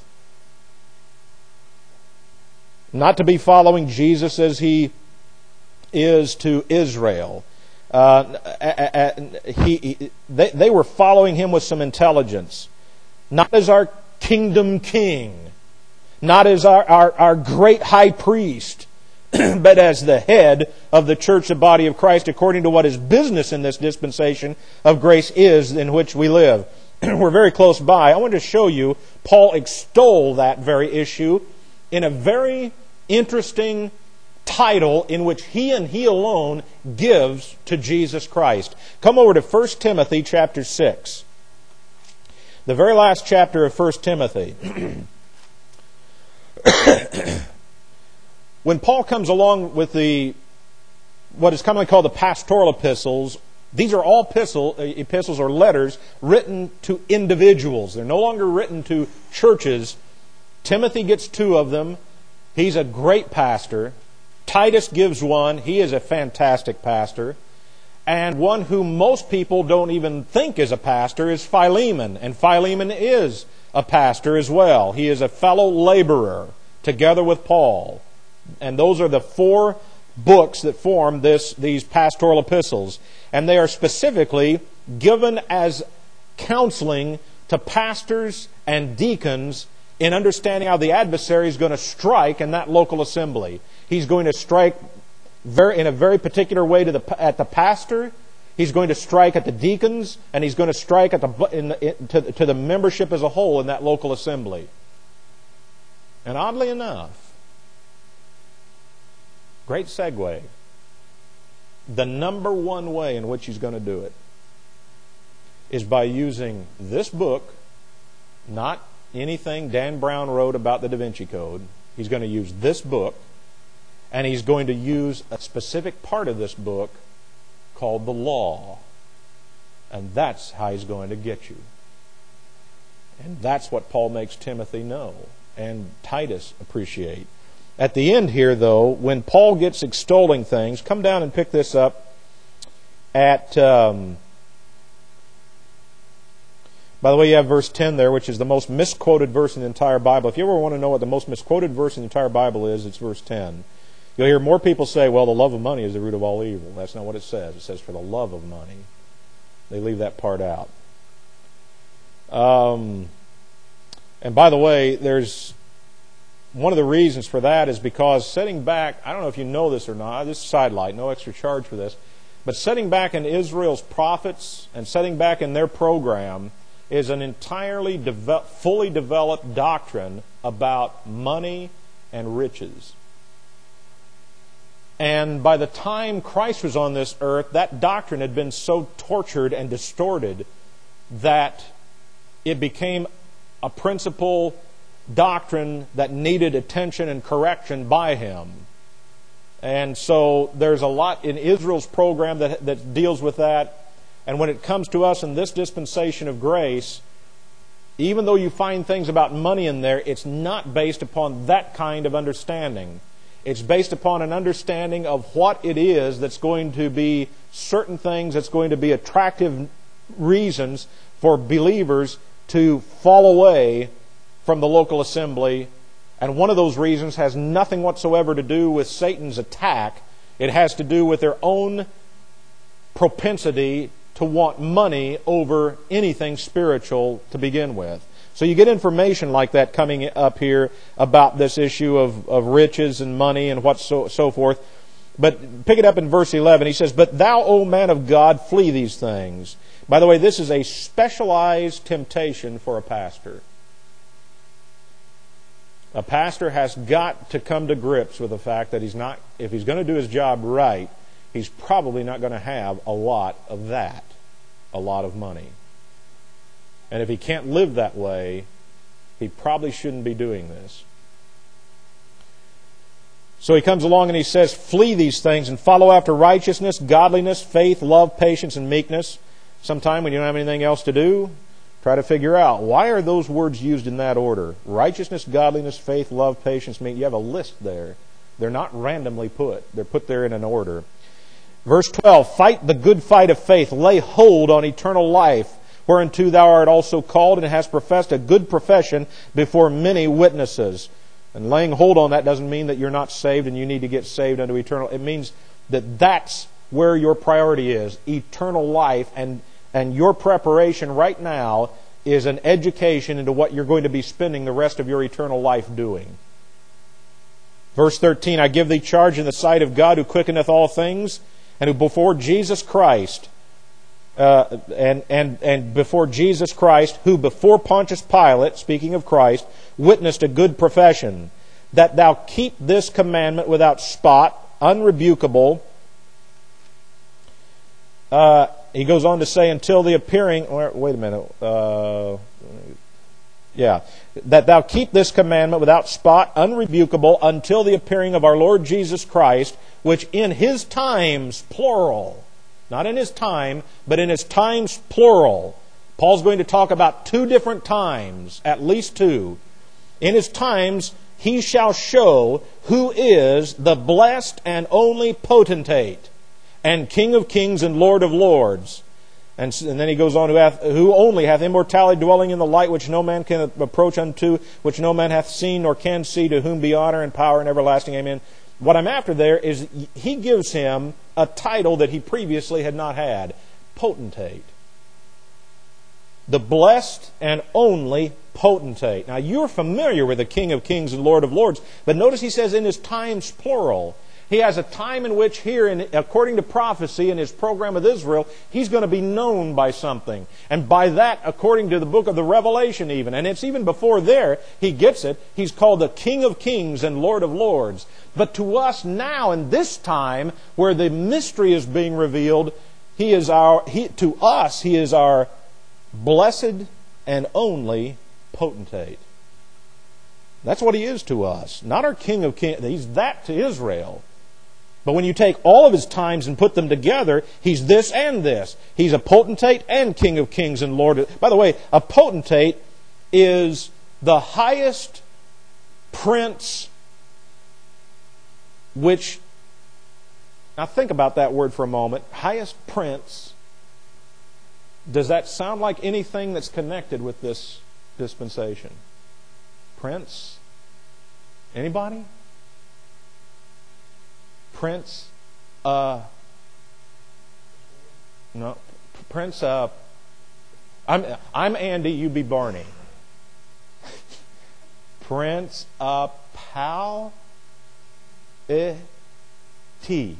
Not to be following Jesus as He is to Israel. Uh, he, he, they, they were following Him with some intelligence. Not as our kingdom king. Not as our, our, our great high priest. But as the head of the church, the body of Christ, according to what His business in this dispensation of grace is in which we live. We're very close by. I want to show you Paul extol that very issue in a very interesting title in which he and he alone gives to Jesus Christ. Come over to First Timothy chapter six. The very last chapter of First Timothy. When Paul comes along with the what is commonly called the pastoral epistles, these are all epistle, epistles or letters written to individuals. They're no longer written to churches. Timothy gets two of them. He's a great pastor. Titus gives one. He is a fantastic pastor. And one whom most people don't even think is a pastor is Philemon. And Philemon is a pastor as well. He is a fellow laborer together with Paul. And those are the four books that form this these pastoral epistles. And they are specifically given as counseling to pastors and deacons in understanding how the adversary is going to strike in that local assembly. He's going to strike very, in a very particular way to the, at the pastor. He's going to strike at the deacons, and he's going to strike at the, in the, in, to, to the membership as a whole in that local assembly. And oddly enough, great segue, the number one way in which he's going to do it is by using this book, not anything Dan Brown wrote about the Da Vinci Code. He's going to use this book, and he's going to use a specific part of this book called the law. And that's how he's going to get you. And that's what Paul makes Timothy know and Titus appreciate. At the end here, though, when Paul gets extolling things, come down and pick this up at... Um, by the way, you have verse ten there, which is the most misquoted verse in the entire Bible. If you ever want to know what the most misquoted verse in the entire Bible is, it's verse ten. You'll hear more people say, well, the love of money is the root of all evil. That's not what it says. It says for the love of money. They leave that part out. Um, and by the way, there's one of the reasons for that is because setting back, I don't know if you know this or not, this is sidelight, no extra charge for this, but setting back in Israel's prophets and setting back in their program is an entirely de- fully developed doctrine about money and riches. And by the time Christ was on this earth, that doctrine had been so tortured and distorted that it became a principal doctrine that needed attention and correction by Him. And so there's a lot in Israel's program that, that deals with that. And when it comes to us in this dispensation of grace, even though you find things about money in there, it's not based upon that kind of understanding. It's based upon an understanding of what it is that's going to be certain things that's going to be attractive reasons for believers to fall away from the local assembly. And one of those reasons has nothing whatsoever to do with Satan's attack. It has to do with their own propensity to want money over anything spiritual to begin with. So you get information like that coming up here about this issue of, of riches and money and what so, so forth. But pick it up in verse eleven. He says, "But thou, O man of God, flee these things." By the way, this is a specialized temptation for a pastor. A pastor has got to come to grips with the fact that he's not, if he's going to do his job right, he's probably not going to have a lot of that. a lot of money. And if he can't live that way, he probably shouldn't be doing this. So he comes along and he says, flee these things and follow after righteousness, godliness, faith, love, patience, and meekness. Sometime when you don't have anything else to do, try to figure out, why are those words used in that order? Righteousness, godliness, faith, love, patience, meekness. You have a list there. They're not randomly put. They're put there in an order. Verse twelve, fight the good fight of faith. Lay hold on eternal life, whereunto thou art also called, and hast professed a good profession before many witnesses. And laying hold on that doesn't mean that you're not saved and you need to get saved unto eternal. It means that that's where your priority is, eternal life, and and your preparation right now is an education into what you're going to be spending the rest of your eternal life doing. Verse thirteen, I give thee charge in the sight of God, who quickeneth all things, and who before Jesus Christ, uh, and and and before Jesus Christ, who before Pontius Pilate, speaking of Christ, witnessed a good profession, that thou keep this commandment without spot, unrebukable. Uh, he goes on to say, until the appearing... Wait a minute. Uh, yeah. That thou keep this commandment without spot, unrebukable, until the appearing of our Lord Jesus Christ, which in His times, plural, not in His time, but in His times, plural. Paul's going to talk about two different times, at least two. In His times, He shall show who is the blessed and only potentate, and King of kings and Lord of lords. And, and then he goes on, who, hath, who only hath immortality, dwelling in the light which no man can approach unto, which no man hath seen nor can see, to whom be honor and power and everlasting. Amen. What I'm after there is he gives him a title that he previously had not had. Potentate. The blessed and only potentate. Now you're familiar with the King of kings and Lord of lords, but notice he says in His times, plural. He has a time in which here, in, according to prophecy in His program with Israel, He's going to be known by something. And by that, according to the book of the Revelation even, and it's even before there, He gets it, He's called the King of kings and Lord of lords. But to us now, in this time, where the mystery is being revealed, He is our, he, to us, He is our blessed and only potentate. That's what He is to us. Not our King of kings. He's that to Israel. But when you take all of His times and put them together, He's this and this. He's a potentate and King of kings and Lord of... By the way, a potentate is the highest prince which... Now think about that word for a moment. Highest prince. Does that sound like anything that's connected with this dispensation? Prince? Anybody? Prince, uh, no, Prince, uh, I'm, I'm Andy, you be Barney. Prince, uh, Pal, eh, T.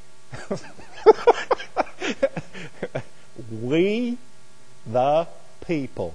We, the people.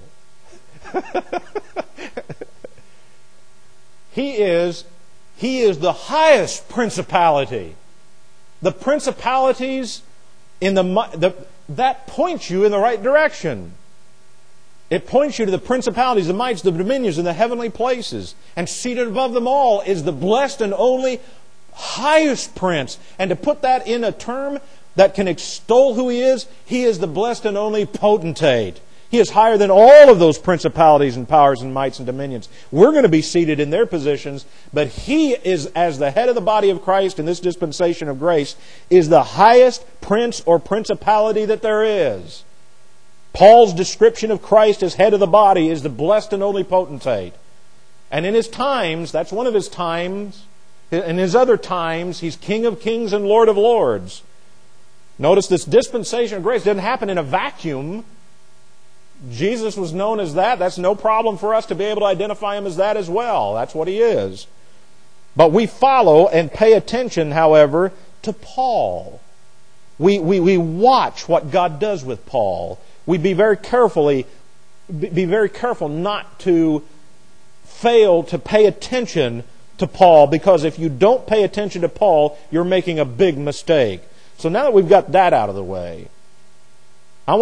He is, he is the highest principality. The principalities in the, the that points you in the right direction. It points you to the principalities, the mights, the dominions in the heavenly places. And seated above them all is the blessed and only highest prince. And to put that in a term that can extol who He is, He is the blessed and only potentate. He is higher than all of those principalities and powers and mights and dominions. We're going to be seated in their positions, but He is, as the head of the body of Christ in this dispensation of grace, is the highest prince or principality that there is. Paul's description of Christ as head of the body is the blessed and only potentate. And in His times, that's one of His times, in His other times, He's King of kings and Lord of lords. Notice this dispensation of grace didn't happen in a vacuum. Jesus was known as that. That's no problem for us to be able to identify Him as that as well. That's what He is. But we follow and pay attention, however, to Paul. We, we, we watch what God does with Paul. We be very carefully, be very careful not to fail to pay attention to Paul, because if you don't pay attention to Paul, you're making a big mistake. So now that we've got that out of the way, I want to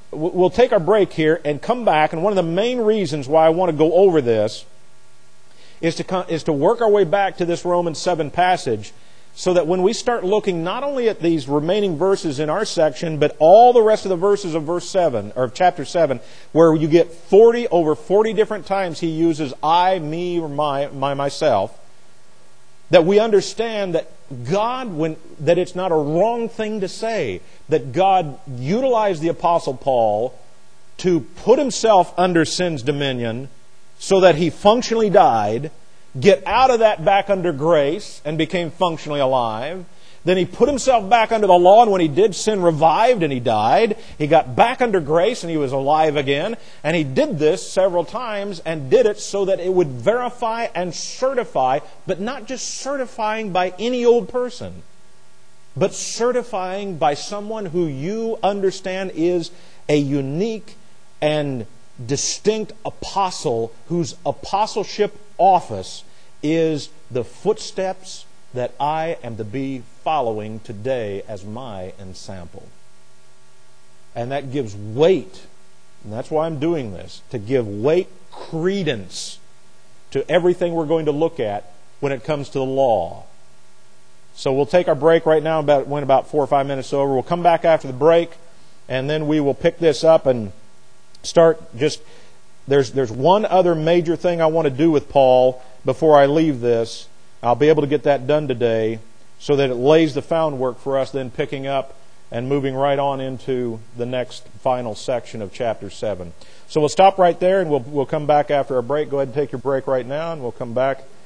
we'll take our break here and come back. And one of the main reasons why I want to go over this is to is to work our way back to this Romans seven passage, so that when we start looking not only at these remaining verses in our section, but all the rest of the verses of verse seven, or of chapter seven, where you get forty, over forty different times he uses I, me, or my, my, myself, that we understand that God, when, that it's not a wrong thing to say, that God utilized the Apostle Paul to put himself under sin's dominion so that he functionally died, get out of that back under grace and became functionally alive. Then he put himself back under the law, and when he did, sin revived and he died. He got back under grace and he was alive again. And he did this several times, and did it so that it would verify and certify, but not just certifying by any old person, but certifying by someone who you understand is a unique and distinct apostle, whose apostleship office is the footsteps that I am to be following today as my ensample. And that gives weight, and that's why I'm doing this, to give weight, credence to everything we're going to look at when it comes to the law. So we'll take our break right now. About went about four or five minutes over. We'll come back after the break, and then we will pick this up and start just... There's, there's one other major thing I want to do with Paul before I leave this. I'll be able to get that done today so that it lays the groundwork for us then picking up and moving right on into the next final section of chapter seven. So we'll stop right there, and we'll, we'll come back after our break. Go ahead and take your break right now, and we'll come back